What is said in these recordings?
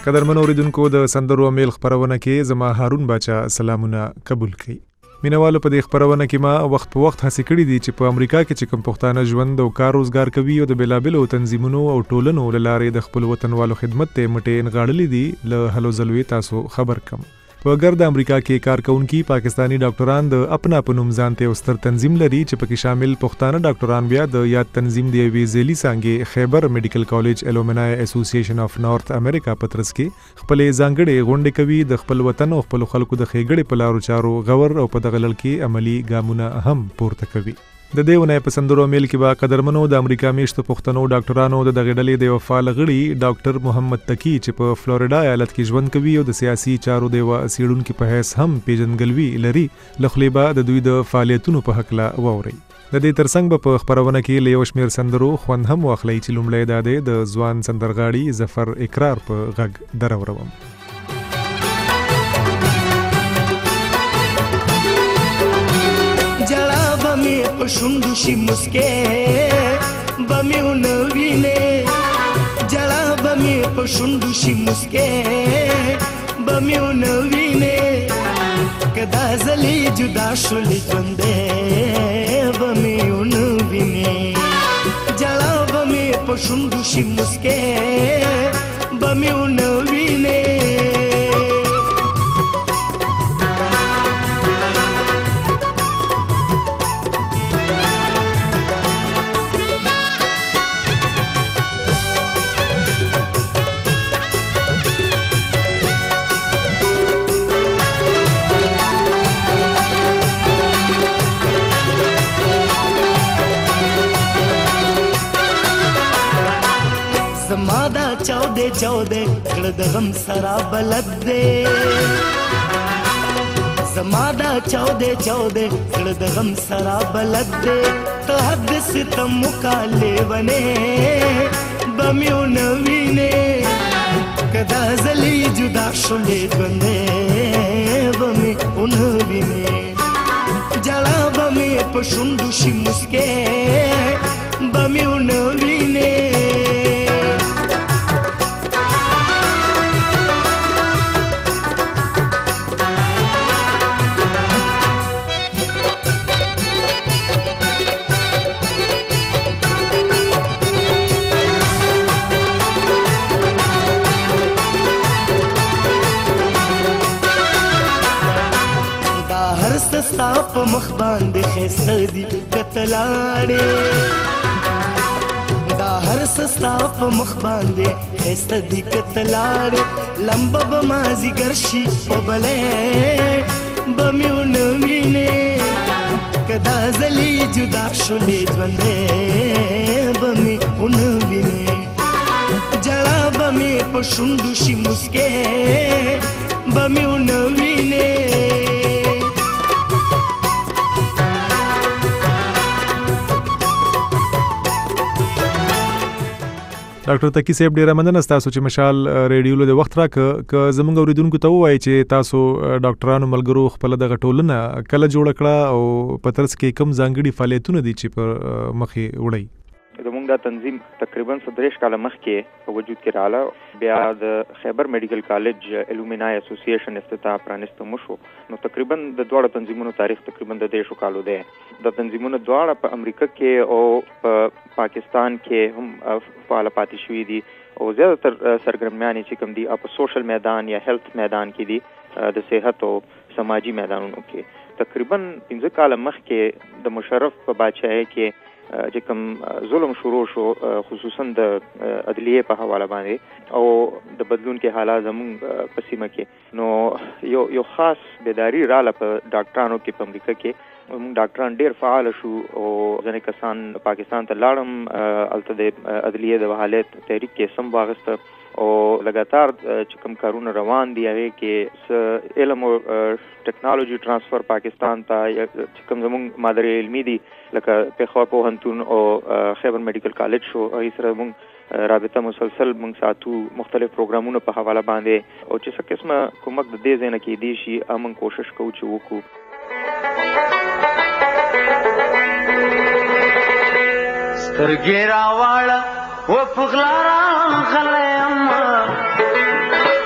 قدرمن اوریدونکو د سندرو میل خبرونه کې زما هارون باچا سلامونه قبول کړي. مینوالو په دې خبرونه کې ما وخت په وخت هڅه کړې دي چې په امریکا کې چې کوم پښتانه ژوند او کار روزګار کوي او د بلابلو تنظیمونو او ټولنو له لارې د خپل وطنوالو خدمت ته مټې نغاړلې دي له هلو زلوي تاسو خبر کم. په ګرد امریکا کې کارکونکي پاکستانی ډاکټران د اپنا په نوم ځانته او ستر تنظیم لري چې پکې شامل پښتانه ډاکټران بیا د یاد تنظیم دی وی زیلی څنګه خیبر میډیکل کالج الومنای اسوسییشن اف نارث امریکا پترس کې خپل ځانګړي غونډې کوي د خپل وطن او خپل خلکو د خېګړې په لارو چارو غور او په دغه لړ کې عملی ګامونه هم پورته کوي. د دیونه په سندرو میل کې با قدرمنو د امریکا میشتو پښتنو ډاکټرانو د دغه ډلې د وفال غړي ډاکټر محمد تقی چې په فلوریډا ایالت کې ژوند کوي او د سیاسي چارو د سیړونکو په حیث هم پیژنګلوي لري لخلیبا د دوی د فعالیتونو په حق لا ووري. د دې ترڅنګ په خبرونه کې له یو شمیر سندرو خوند هم واخلي چې لومړی د ځوان سندرغاړي ظفر اقرار په غږ دروروم. شونډو شي مسکې بمې ونوینې جلا بمې په شونډو شي مسکې بمې ونوینې که دا ځلې جدا شولې ژوندې بمې ونوینې جلا بمې په شونډو شي مسکې بمې ونوینې زمادا چاودے کړه د غم سرا بلد دے زمادا چاودے کړه د غم سرا بلد دے ته حد ستم مکالے ونه بمیو نوینه کدا زلی جدا شولې ژوندې بمې ونوینه جلا بمې په شونډو شي مسکې بمیو نوینه ستا په مخ باندې خسته دي کتلاړې دا هر ستا په مخ باندې خسته دي کتلاړې لمبه به مازیګر شي په بلې بمې ونوینې که دا ځلې جدا شولې ژوندې بمې ونوینې جلا بمې په شونډو شي مسکې بمې ونوینې ډاکټر تقی صاحب ډیره مننه تاسو چې مشال ریډیو له وخت راکه زموږ اوریدونکو ته وایي چې تاسو ډاکټرانو ملګرو خپل دغه ټولنه کله جوړ کړه او په ترڅ کې کوم ځانګړي فعالیتونه دي چې پر مخې وړي. زموږ دا تنظیم تقریبا 13 کال مخکې په وجود کې رااله بیا د خیبر میډیکل کالج الومنای اسوسییشن افتتاح پرانیستو مشو نو تقریبا د دوه تنظیمونو تاریخ تقریبا د 10 کالو دی. د تنظیمونو دواړه په امریکا کې او په پاکستان کې هم فعال پاتې شوي دي او زیاتره سرګرمیانې چې کوم دي په سوشل میدان یا هیلث میدان کې دي د صحت او سماجی میدانونو کې. تقریبا 15 کال مخکې د مشرف په بادشاہي کې چې کوم ظلم شروع شو خصوصا د عدلیه په حواله باندې او د بدلون کې حالات زموږ په سیمه کې نو یو خاص بیداری رااله په ډاکټرانو کې په امریکا کې موږ ډاکټران ډیر فعال شو او ځینې کسان پاکستان ته لاړم الته د عدلیه د حالت تحریک کې سم واغسته او لګاتار چې کوم کارونه روان دي هغه کې علم او ټیکنالوژي ترانسفر پاکستان ته چې کوم زموږ مادر علمي دي لکه پیښور پوهنتون او خیبر میډیکل کالج شو هغه سره موږ رابطه مسلسل موږ ساتو مختلف پروګرامونو په حواله باندې او چې څه قسمه کومک د دې ځای نه کې دي شي موږ کوشش کوو چې وکړو. سترګې راواړه و پغلا راغلم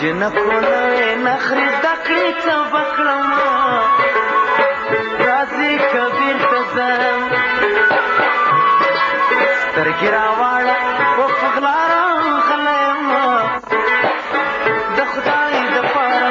جنکو لوی نخری دکړی څه وکړم راځي کبیر ته ځم سترګې راواړه په پغلا راغلی یم د خدای دپاره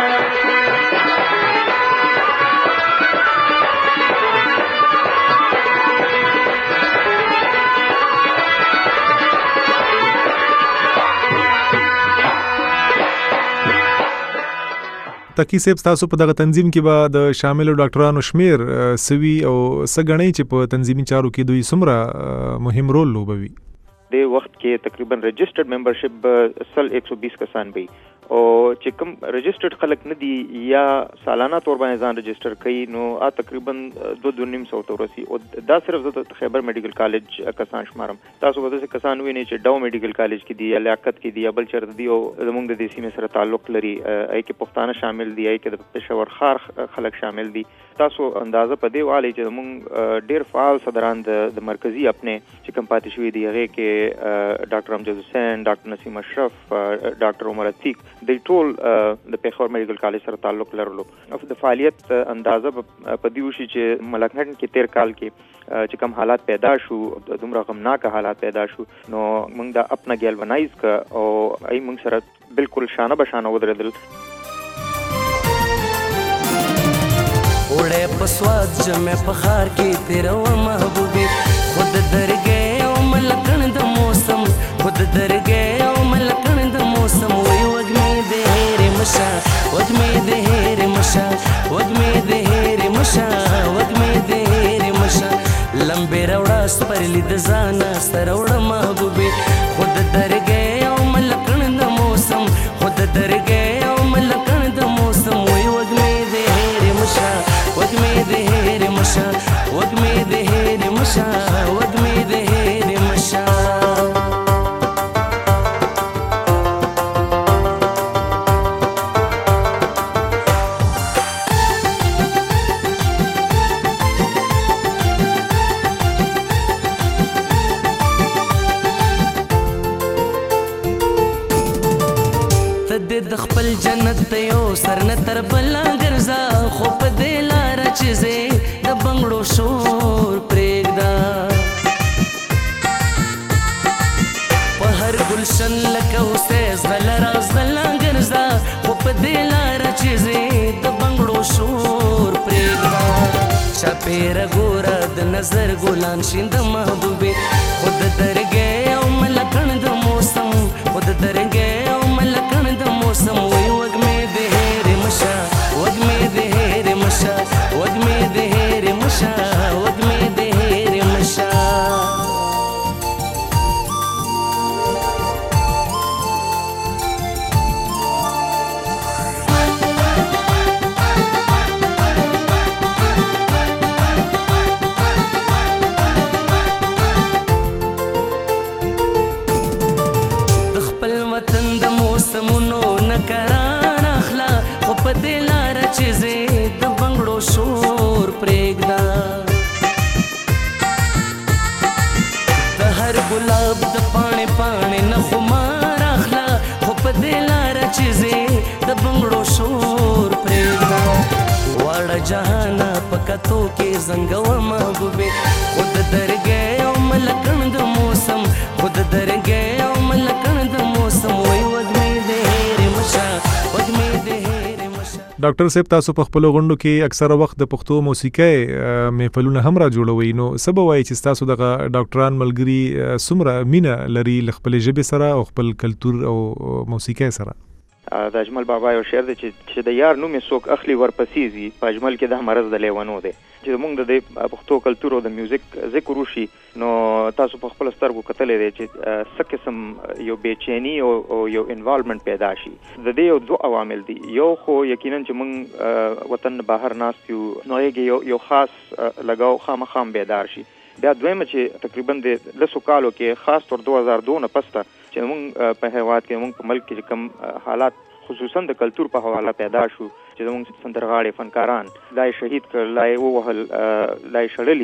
تقی صاحب تاسو په دغه تنظیم کې به د شاملو ډاکټرانو شمیر سوي او څه چې په تنظیمي چارو کې دوی څومره مهم رول لوبوي د وخت کې تقریبا رجسټرډ ممبرشپ 120 کسان وي او چې کوم رجسټرډ خلک نه دي یا سالانه تور باندې ځان رجسټر کوي نو تقریبا 2.5 ورسي او دا صرف د خیبر میډیکل کالج کسان شمارم تاسو به د کسان ویني چې ډاو میډیکل کالج کې دي یا لیاقت کې دي یا بل چرته دي او زموږ د دیسي سره تعلق لري ای کې پښتانه شامل دي ای کې د پېښور خار خلک شامل دي تاسو اندازه په دی والی چې موږ ډیر فعال صدران د مرکزی خپل چې کوم پاتې شوی دی هغه کې ډاکټر امجد حسین ډاکټر نسیم اشرف ډاکټر عمر عتیق د ټول د پیښور میډیکل کالج سره تعلق لرلو د فعالیت اندازه په دی وشي چې ملکهټن کې 13 کال کې چې کوم حالات پیدا شو دومره غمناک حالات پیدا شو نو موږ دا خپل ګیلونایز ک او ای موږ سره بالکل شانه بشانه ودرېدل اوڑے پسواد جمع پخار کی تیرا و محبوبی خود در گئے او ملکن د موسم خود در گئے او ملکن د موسم وی وگمی دهیر مشا وگمی دهیر مشا وگمی دهیر مشا وگمی دهیر مشا لمبے روڑا سپرلی د زانا سروڑا محبوبی خود در گئے او ملکن د موسم خود در گئے او ملکن د موسم وی وگمی دهیر مشا وگمی دهیر مشا وگمی دهیر مشا وگمی دهیر مشا د خپل جنت ته یو سر نه تر بلا ګرځا خو په دې لار چې زه د بنگړو شور پرېږدا په هر ګلشن لکه اوسه زغل راز غلا ګرځا خو په دې لار چې زه د بنگړو شور پرېږدا چاپېر ګوره د نظر ګلان شیند محبوبي خود درګې او ملکن د موسم خود درګې او ملکن د موسم وی وگمی دهیر مشا وگمی دهیر مشا وگمی دهیر مشا وگمی دهیر مشا شور پرېږدا د هر ګلاب د پاڼې پاڼې نه خمار اخلا خو په دې لاره چې زه د بنګړو شور پرېږدا واړه جهانه په کتو کې زنګو محبوبې خود درګې او ملکن د موسم خود درګې او ملکن د موسم وی وګمې دهیر مشا وګمې دهیر مشا ډاکټر صاحب تاسو په خپل غونډو کې اکثره وخت د پښتو موسیقۍ محفلونه هم را جوړوي نو سبا وایي چې تاسو دغه ډاکټران ملګری څومره مینه لري خپل ژبې سره او خپل کلچر او موسیقۍ سره د اجمل بابا یو شعر دی چې د یار نوم یې څوک اخلي ورپسې ځي په اجمل کې د مرض د لیونو دی چې موږ د پښتو کلچر او د میوزیک ذکر وشي نو تاسو په خپل سترګو کتلې دی چې څه قسم یو بېچینی او یو انوالومنت پیدا شي د دې یو دوه عوامل دي یو خو یقینا چې موږ وطن بهر ناست یو نو یو خاص لګاو خامخام بیدار شي بیا دویمه چې تقریبا د لسو کالو کې خاص طور 2002 نه پسته چې موږ په هیواد کې موږ په ملک کې کوم حالات خصوصا د کلچر په حواله پیدا شو چې موږ سندرغاړي فنکاران لای شهید کړ لای وهل لای شړلې دي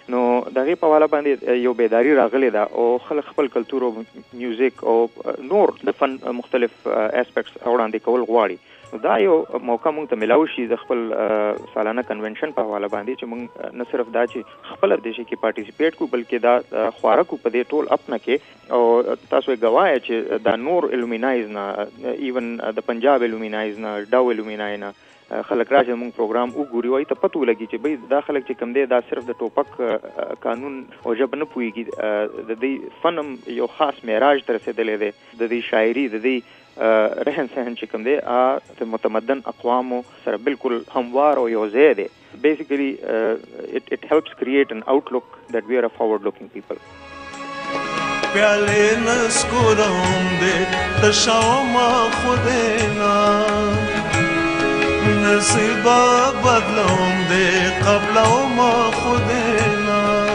نو دغه په حواله باندې یو بیداری راغلی ده او خلک خپل کلتور او میوزیک او نور د فن مختلف اسپیکټس وړاندې کول غواړي. دا یو موقع موږ ته ملاوي شي د خپل سالانه کنونشن په حواله باندې چې موږ نه صرف دا چې خپل د شي کې پارټیسیپیټ کو بلکې دا خواره کو په دې ټول اپنا کې او تاسو غواړئ چې دا نور الومینایز نه ایون د پنجاب الومینایز نه ډاو الومینای نه خلک راځي موږ پروګرام وګوري وای ته پته ولګي چې به دا خلک چې کم دی دا صرف د ټوپک قانون او جب نه پويږي د دې فنم یو خاص معراج تر رسیدلې دی د دې شاعري د دې رهن سهن چې کم دی د متمدن اقوامو سره بالکل هموار او یو ځای دی. Basically it helps create an outlook that we are a forward looking people. प्याले नस्कुरम दे तशामा खुदेना नसीबा बदलम दे قبلما खुदेना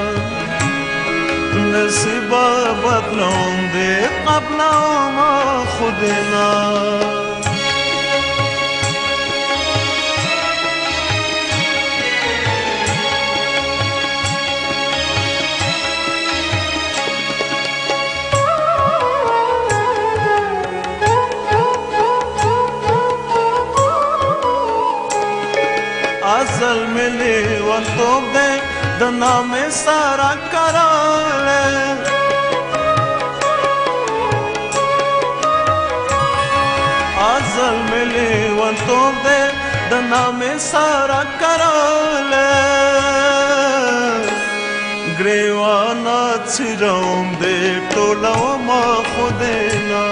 नसीबा बदलम दे قبلما खुदेना असल मिले वंतो दे दना में सारा कराले असल मिले वंतो दे दना में सारा कराले ग्रेवाना छिरम दे टोला मा खुदेना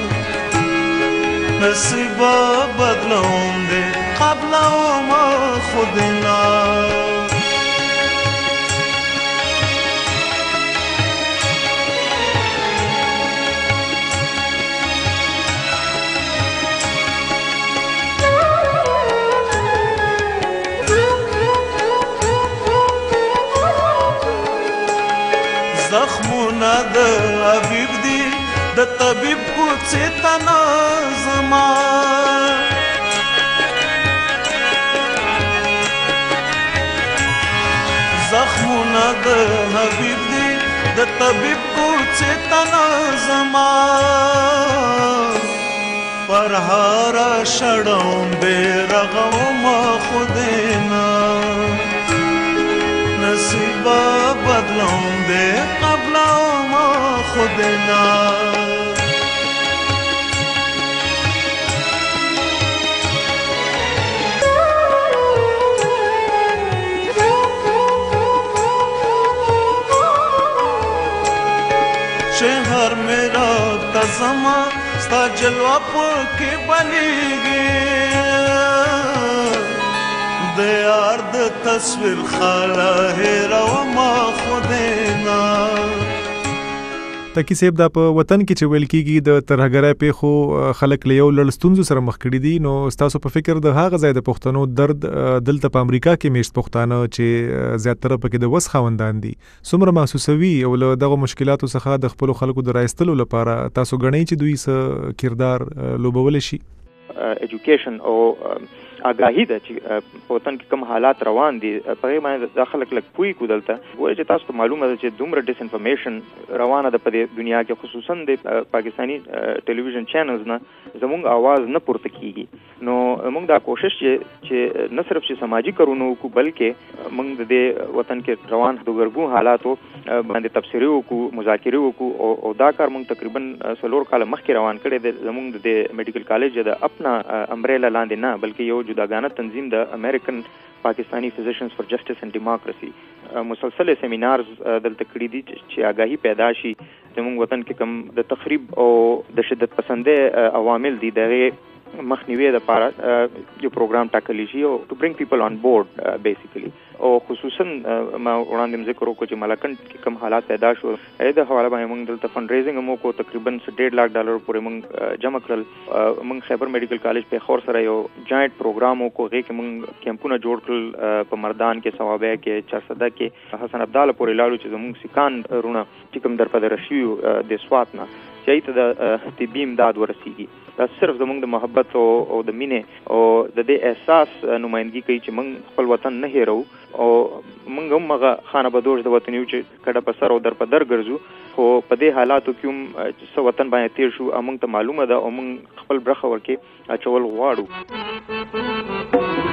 नसीबा बदलम दे قبل ما خودنا زخمونه د حبیب دی د طبيب کوڅه تنازما زخمونه د حبیب دی د طبيب کوڅه تنازما پر هر شړم بیرغم خودنا نصیب بدلم دے قبل ما خودنا शहर मेरा तज़मा स्ता जलवा के बनेगी दे यार द तस्वीर खाला है रवा खुदेना تکی صاحب دا په وطن کې چې ویل کېږي د ترهګرۍ پیښو خلک له یو لړ ستونزو سره مخ کړي دي نو ستاسو په فکر د هغه ځای د پښتنو درد دلته په امریکا کې میشت پښتانه چې زیاتره پکې د وس خاوندان دي څومره محسوسوي او له دغه مشکلاتو څخه د خپل خلکو د راایستلو لپاره تاسو غنئ چې دوی څه کردار لوبول شي ایجوکیشن او آگاهی ده چې په وطن کې کوم حالات روان دي په هغه باندې د خلک لک پوي کودلته وایي چې تاسو ته معلومه ده چې دومره ډیس انفارمیشن روانه ده په دنیا کې خصوصا د پاکستانی ټلویزیون چینلز نه زموږ आवाज نه پورته کیږي نو موږ دا کوشش چې نه صرف چې سماجی کارونه کو بلکې موږ د وطن کې روان د ګرګو حالاتو باندې تفسیری وکړو مذاکره وکړو او دا کار موږ تقریبا 4 کال مخکې روان کړی د زموږ د میډیکل کالج د خپل امبریلا لاندې نه بلکې یو جداګانه تنظیم د امریکن پاکستانی فزیشنز فار جسټس اینڈ ډیموکراسي مسلسل سیمینارز دلته کړي دي چې آگاهی پیدا شي زموږ وطن کې کوم د تخریب او د شدت پسندۍ عوامل دي دغه مخنیوي لپاره یو پروګرام ټاکلی شي او ټو برینګ پیپل آن بورډ بیسیکلی او خصوصا ما وړاندې ذکر وکړو چې ملکند کې کوم حالات پیدا شو د حواله باندې موږ دلته فند ریزینګ مو کو تقریبا $1.5 लाख پورې موږ جمع کړل موږ خیبر میډیکل کالج په خور سره یو جاینټ پروګرام کو غي کې موږ کیمپونه جوړ کړل په مردان کې ثوابه کې چرسده کې حسن عبدالله پورې لاړو چې موږ سکان رونه چې کوم در په رشیو د سوات نه چې ته د طبي امداد ورسیږي. دا صرف زموږ د محبت او د مینې او د دې احساس نمائندګي کوي چې موږ خپل وطن نه هېرو او موږ هم هغه خانه بدوش د وطن یو چې کډه په سر او در په در ګرځو، خو په دې حالاتو کې هم چې وطن باندې تیر شو موږ ته معلومه ده او موږ خپل برخه ورکې اچول غواړو.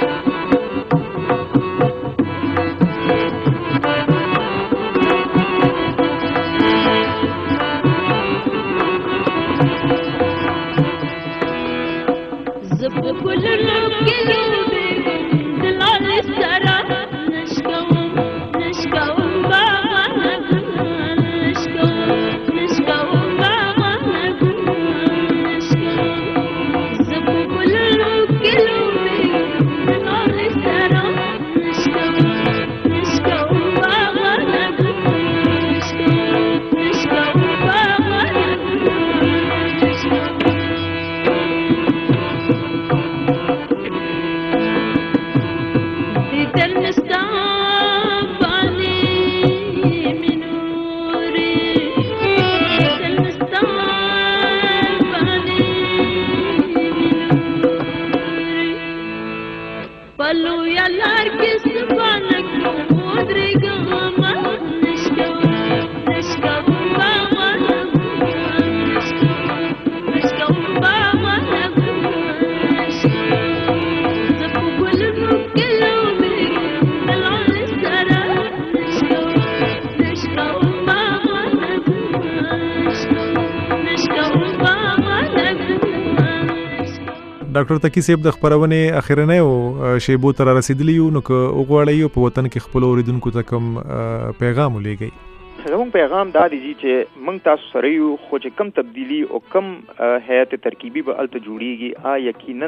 ډاکټر تقی صاحب د خبرونه اخرنه او شیبو تر رسیدلی نو که وګړی په وطن کې خپل اوریدونکو ته کوم پیغام ولېږي. زموږ پیغام دا دی چې موږ تاسو سره یو، خو چې کم تبدیلی او کم هیئت ترکیبی به الته جوړیږي یقینا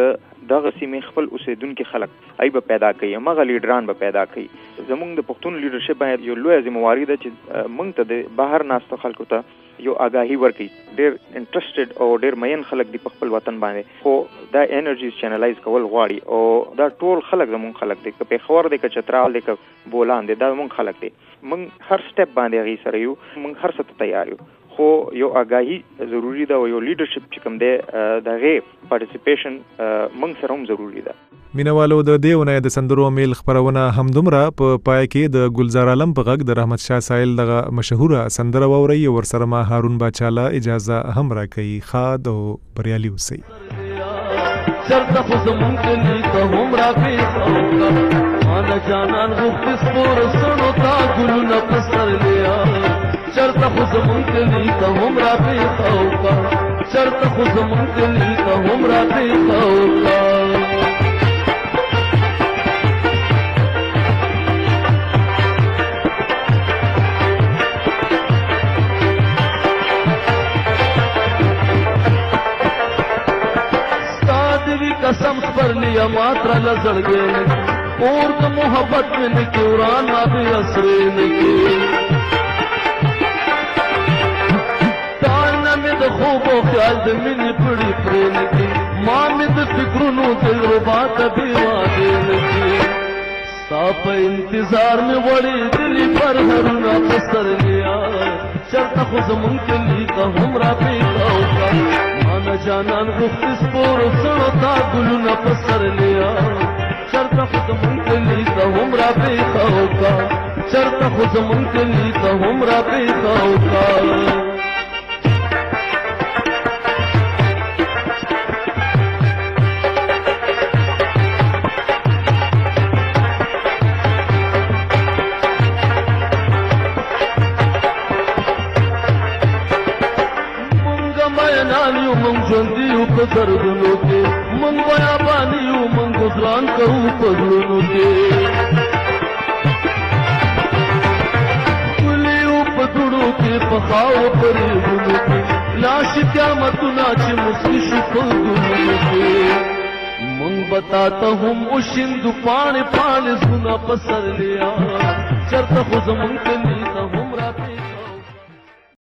دغه سیمې خپل اوسیدونکو خلک ای به پیدا کوي، مغه لیډران به پیدا کوي. زموږ د پښتون لیډرشپ باندې یو لوی ذمہواری ده چې موږ ته د بهر ناستو خلکو ته یو آگاهی ورکړي. ډېر انټرسټډ او ډېر مین خلک دی په خپل وطن باندې، خو دا انرژیز چینلایز کول غواړي او دا ټول خلک زموږ خلک دی، که پیښور دی، که چترال دی، که بولان دی، دا زموږ خلک دی. موږ هر سټپ باندې هغې سره یو، موږ هر څه ته تیار یو، خو یو آگاهی ضروری ده او یو لیډرشپ چې کوم دی د هغې پارټیسیپیشن موږ سره هم ضروری ده. مینوالو د دې ونې د سندرو میل خبرونه همدومره په پای کې د گلزار عالم په غږ د رحمت شاه سایل دغه مشهوره سندره واورئ او ورسره ما هارون باچاله اجازه هم راکوي. ښاد او بریالي اوسئ. چرته خو زمونږ کلي ته هم راپېښه مانه جانان غوښتې سپور سړو تا ګلونه په سر لیا. چرته خو زمونږ کلي ته هم راپېښه چرته خو زمونږ کلي ته هم راپېښه. قسم پر لیا ماترا لزڑگے اور تو محبت میں نکی ورانا بھی اسرے نکی تانا میں دا خوب و خیال دا منی پڑی پڑی نکی ماں میں دا فکرونو دل ربات بھی وادے نکی ساپ انتظار میں وڑی دلی پر ہرنا پسر لیا. چرتا خوز منکلی کا ہمرا پیتا ہوگا مانا جانان غفت سپور سڑو تا گلونا پسر لیا. چرتا خوز منکلی کا ہمرا پیتا ہوگا چرتا خوز منکلی کا ہمرا پیتا ہوگا. ژوندیو په دردونو کې موږ بیاباني یو موږ ګزران کوو په زړونو کې ښکلي یو په دوړو کې په خاورو په ریګونو کې لاشي قیامتونه چې مسکي شو په ګلونو کې موږ بتاته هم وشیندو پاڼې پاڼې زړونه په سر لیا. چرته خو زمونږ کلي ته